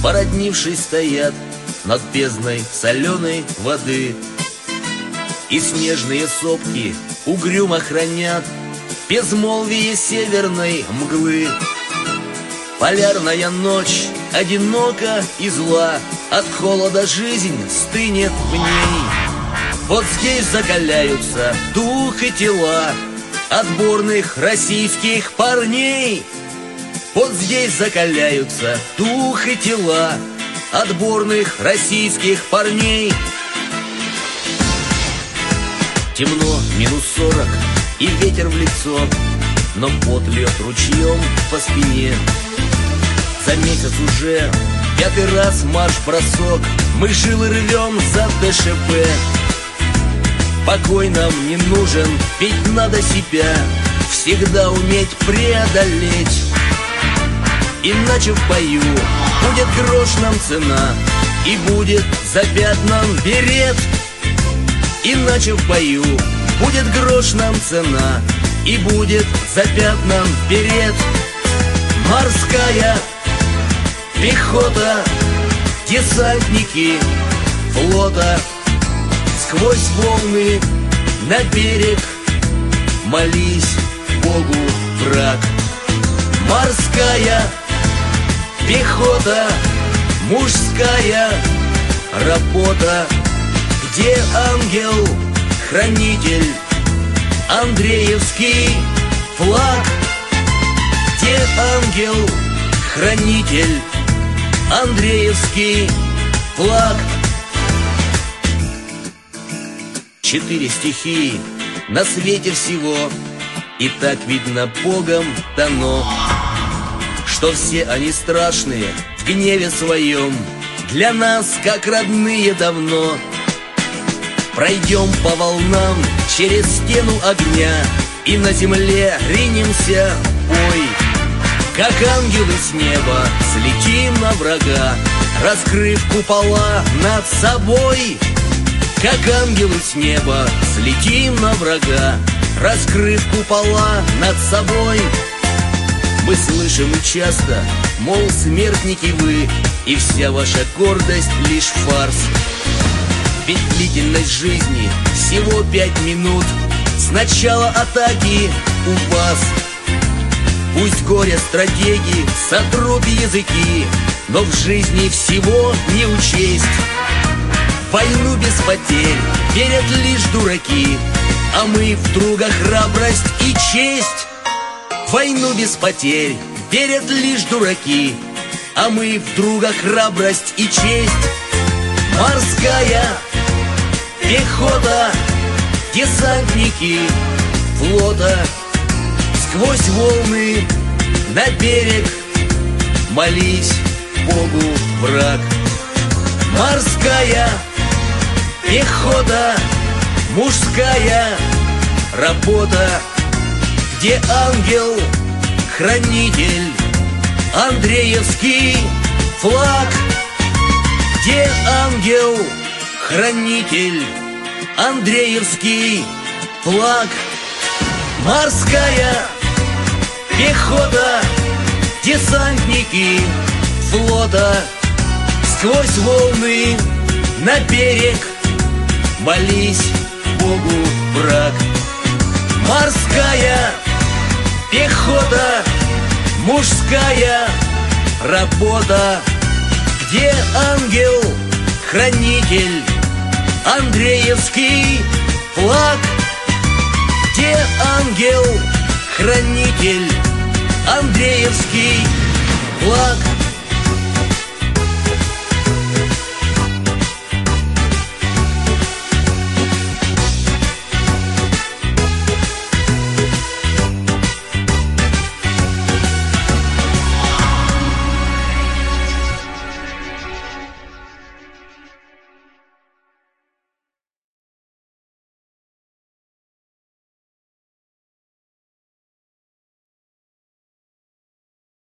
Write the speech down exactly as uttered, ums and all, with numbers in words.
породнившись, стоят над бездной соленой воды. И снежные сопки угрюмо хранят безмолвие северной мглы. Полярная ночь одинока и зла, от холода жизнь стынет в ней. Вот здесь закаляются дух и тела отборных российских парней. Вот здесь закаляются дух и тела отборных российских парней. Темно, минус сорок, и ветер в лицо, но пот льет ручьем по спине. За месяц уже пятый раз марш-бросок, мы жилы рвем за ДШП. Покой нам не нужен, ведь надо себя всегда уметь преодолеть. Иначе в бою будет грош нам цена, и будет запятнан берет. Иначе в бою будет грош нам цена, и будет запятнан берет. Морская пехота, десантники флота, сквозь волны на берег молись Богу, враг. Морская пехота, мужская работа, где ангел-хранитель, Андреевский флаг. Где ангел-хранитель, Андреевский флаг. Четыре стихии на свете всего, и так видно Богом дано, что все они страшные в гневе своем, для нас как родные давно. Пройдем по волнам через стену огня, и на земле ринемся в бой. Как ангелы с неба слетим на врага, раскрыв купола над собой. Как ангелы с неба слетим на врага, раскрыв купола над собой. Мы слышим часто, мол, смертники вы, и вся ваша гордость лишь фарс. Ведь длительность жизни всего пять минут с начала атаки у вас. Пусть горе стратеги сотрут языки, но в жизни всего не учесть. Войну без потерь верят лишь дураки, а мы в друга храбрость и честь. Войну без потерь верят лишь дураки, а мы в друга храбрость и честь. Морская пехота, десантники флота, сквозь волны на берег молись Богу, враг. Морская пехота, мужская работа, где ангел-хранитель, Андреевский флаг. Где ангел-хранитель, Андреевский флаг. Морская пехота, десантники флота, сквозь волны на берег молись Богу, враг. Морская пехота, мужская работа, где ангел-хранитель, Андреевский флаг. Где ангел-хранитель, Андреевский флаг.